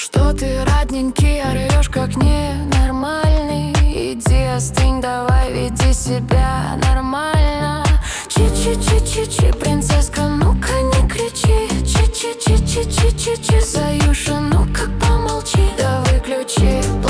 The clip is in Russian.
Что ты, родненький, орешь как ненормальный? Иди остынь, давай веди себя нормально. Чи-чи-чи-чи-чи, принцесска, ну-ка не кричи. Чи-чи-чи-чи-чи-чи-чи, Заюша, ну-ка помолчи. Да выключи